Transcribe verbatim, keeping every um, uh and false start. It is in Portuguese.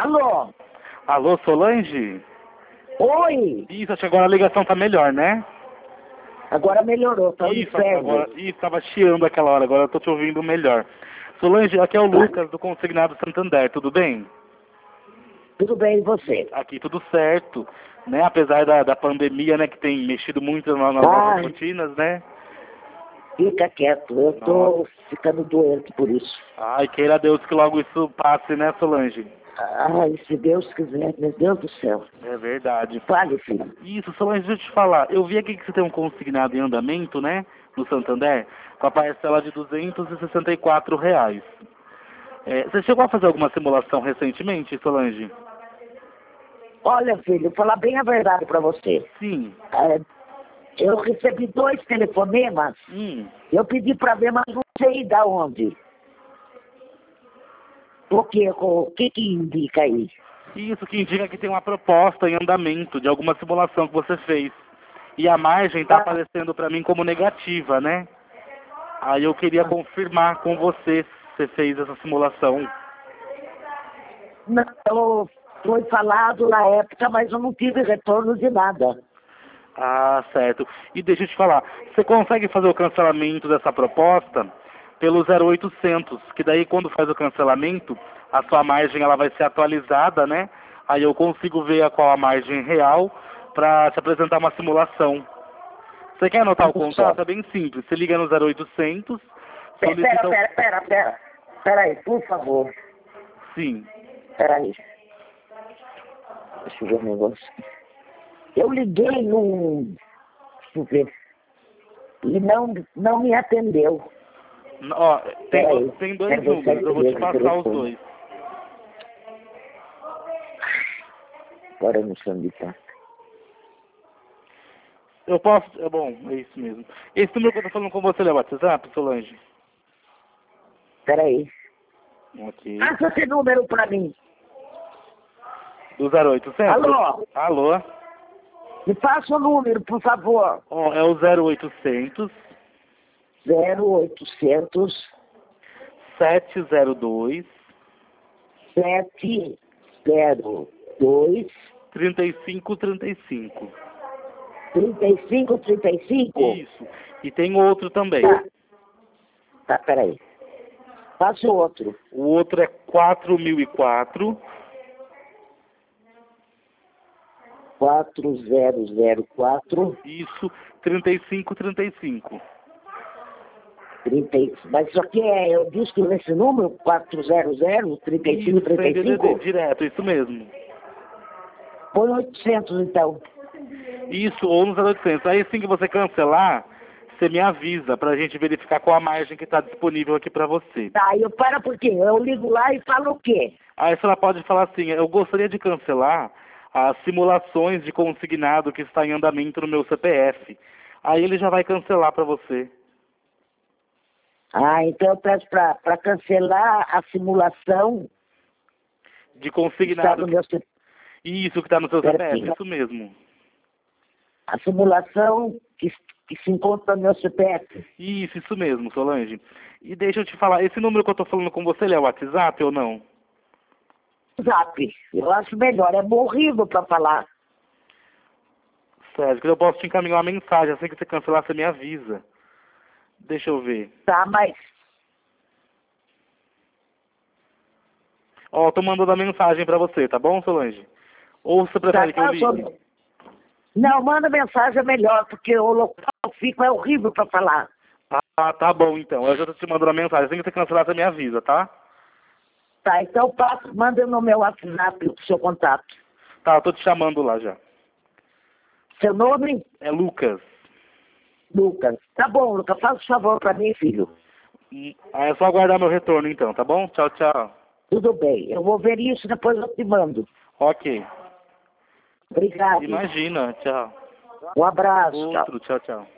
Alô? Alô, Solange? Oi? Isso, acho que agora a ligação tá melhor, né? Agora melhorou, tá um Isso, inferno. agora, isso, tava chiando aquela hora, agora eu tô te ouvindo melhor. Solange, aqui é o Lucas do Consignado Santander, tudo bem? Tudo bem, e você? Aqui tudo certo, né? Apesar da, da pandemia, né, que tem mexido muito nas, nas Ai. nossas rotinas, né? Fica quieto, eu tô Nossa. ficando doente por isso. Ai, queira Deus que logo isso passe, né, Solange? Ai, se Deus quiser, meu Deus do céu. É verdade. Fale, filho. Isso, Solange, deixa eu te falar. Eu vi aqui que você tem um consignado em andamento, né? No Santander, com a parcela de duzentos e sessenta e quatro reais. É, você chegou a fazer alguma simulação recentemente, Solange? Olha, filho, falar bem a verdade pra você. Sim. É, eu recebi dois telefonemas. Hum. Eu pedi pra ver, mas não sei da onde. O que, o que que indica aí? Isso que indica que tem uma proposta em andamento de alguma simulação que você fez. E a margem está Ah. aparecendo para mim como negativa, né? Aí eu queria Ah. confirmar com você se você fez essa simulação. Não, foi falado na época, mas eu não tive retorno de nada. Ah, certo. E deixa eu te falar, você consegue fazer o cancelamento dessa proposta pelo zero oitocentos, que daí quando faz o cancelamento, a sua margem ela vai ser atualizada, né? Aí eu consigo ver a qual a margem real para te apresentar uma simulação. Você quer anotar o contato? É bem simples. Você liga no zero oitocentos, Pera, solicita o... pera, pera, pera. Pera aí, por favor. Sim. Pera aí. Deixa eu ver o negócio. Eu liguei num... Deixa eu ver. E não, não me atendeu. Ó, tem, Peraí. tem dois Quero ver se números, eu vou te ele passar telefone. os dois. Agora eu não sei onde tá. Eu posso... É bom, é isso mesmo. Esse número que eu tô falando com você é o WhatsApp, Solange? Pera aí. Ok. Passa esse número pra mim. Do zero oitocentos? Alô? Alô? Me passa o número, por favor. Ó, é o zero oitocentos, zero oitocentos, sete zero dois, sete zero dois, trinta e cinco trinta e cinco. trinta e cinco, trinta e cinco? Isso. E tem outro também. Tá. Tá, peraí. Passa o outro. O outro é quatro mil e quatro, quatro zero zero quatro, isso, trinta e cinco trinta e cinco. trinta, mas isso aqui é, eu disse nesse número, quatro zero zero, trinta e cinco, Isso, trinta sem e D D D, cinco? direto, isso mesmo. Põe oitocentos então. Isso, ou no zero oitocentos. Aí assim que você cancelar, você me avisa pra gente verificar qual a margem que tá disponível aqui pra você. Tá, eu para por quê? Eu ligo lá e falo o quê? Aí a senhora pode falar assim, eu gostaria de cancelar as simulações de consignado que está em andamento no meu C P F. Aí ele já vai cancelar para você. Ah, então eu peço para cancelar a simulação De que está consignado. no meu C P F. Isso que está no seu C P F, Certinho. isso mesmo. A simulação que, que se encontra no meu C P F. Isso, isso mesmo, Solange. E deixa eu te falar, esse número que eu estou falando com você, ele é o WhatsApp ou não? Zap, eu acho melhor, é horrível para falar. Sério, que eu posso te encaminhar uma mensagem, assim que você cancelar, você me avisa. Deixa eu ver. Tá, mas... Ó, tô mandando a mensagem pra você, tá bom, Solange? Ou você prefere que eu Tá, ligue? sou- Não, manda mensagem é melhor, porque o local fica é horrível para falar. Ah, tá bom então. Eu já tô te mandando a mensagem. Assim que você cancelar, você me avisa, tá? Tá, então passa, manda no meu WhatsApp o seu contato. Tá, eu tô te chamando lá já. Seu nome? É Lucas. Lucas. Tá bom, Lucas, faz um favor para mim, filho. Hum, Aí é só aguardar meu retorno então, tá bom? Tchau, tchau. Tudo bem, eu vou ver isso, depois eu te mando. Ok. Obrigado. Imagina, tchau. Um abraço. Tchau. Outro, tchau, tchau.